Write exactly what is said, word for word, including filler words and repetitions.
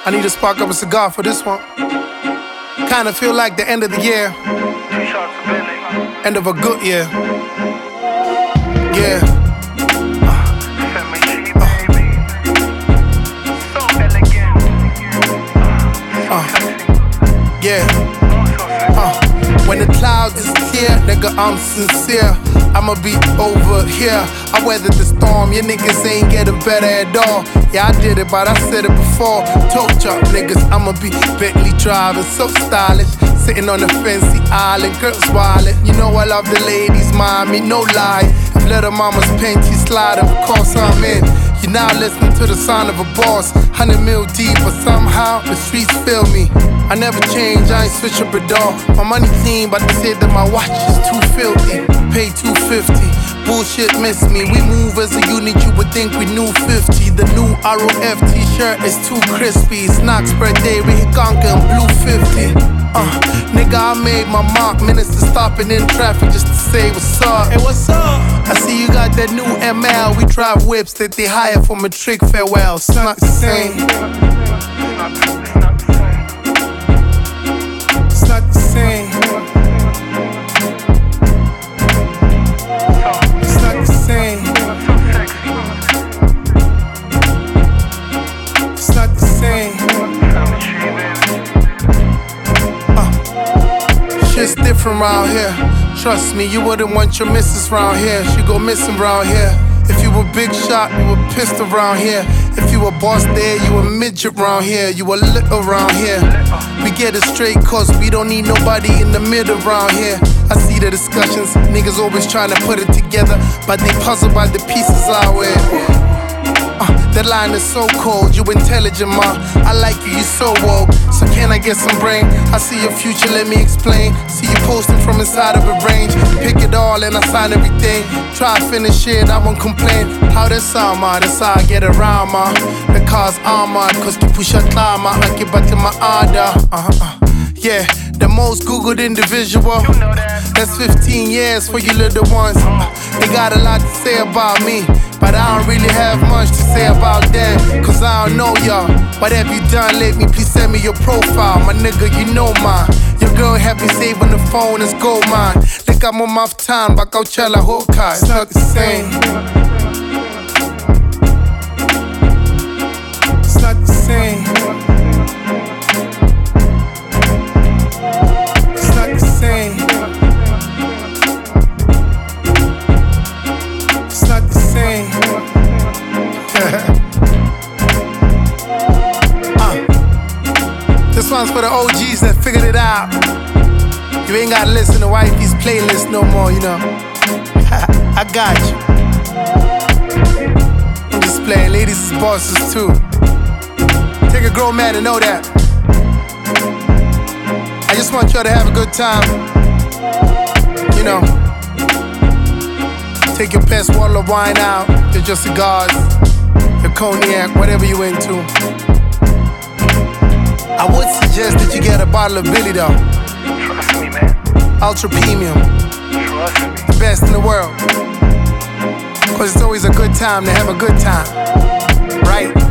I need to spark up a cigar for this one. Kinda feel like the end of the year, end of a good year. Yeah. Uh, uh, yeah. Uh, when the clouds is clear, nigga, I'm sincere. I'ma be over here. I weathered the storm, your niggas ain't getting better at all. Yeah, I did it, but I said it before. Told y'all niggas I'ma be Bentley driving, so stylish. Sitting on the fancy island, girls wildin'. You know I love the ladies, mommy, no lie. If little mama's panty slide, of course I'm in. You're now listening to the sound of a boss. Hundred mil deep, but somehow the streets feel me. I never change, I ain't switch up a door. My money clean, but they say that my watch is too filthy. Pay two fifty, bullshit miss me. We move as a unit, you would think we knew fifty. The new R O F t-shirt is too crispy. It's Knox birthday, Rick Gonka and Blue fifty. Uh, nigga, I made my mark. Minister stopping in traffic just to say what's up. Hey, what's up? I see you got that new M L. We drive whips that they hire for matric farewell. It's not the same. It's not the same. It's not the same. It's not the same. Shit's different round here. Trust me, you wouldn't want your missus round here. She go missing round here. If you were big shot, you were pissed around here. If you were boss there, you were midget round here. You were lit around here. We get it straight cause we don't need nobody in the middle round here. I see the discussions, niggas always trying to put it together, but they puzzled by the pieces I wear. Uh, that line is so cold, you intelligent, ma. I like you, you so woke. So can I get some brain? I see your future, let me explain. See you posting from inside of a range. Pick it all and I sign everything. Try to finish it, I won't complain. How that sound, ma? That's how I get around, ma. The car's armored, cause you push a climb, ma. I get back to my order. Uh-huh, uh. Yeah, the most Googled individual. That's fifteen years for you little ones. They got a lot to say about me, but I don't really have much to say about them, cause I don't know y'all. What have you done lately? Please send me your profile. My nigga, you know mine. Your girl have me saved on the phone, it's gold mine. Think I'm on my time, but Coachella Hokai. It's not the same. It's not the same. It's not the same. It's not the same. uh, this one's for the O Gs that figured it out. You ain't gotta listen to wifey's playlist no more, you know. I got you. I'm just playing, ladies is bosses too. Take a grown man to know that. I just want y'all to have a good time. You know. Take your best bottle of wine out, your just cigars, your cognac, whatever you into. I would suggest that you get a bottle of Billy though. Trust me, man. Ultra premium. Trust me. The best in the world. Cause it's always a good time to have a good time. Right?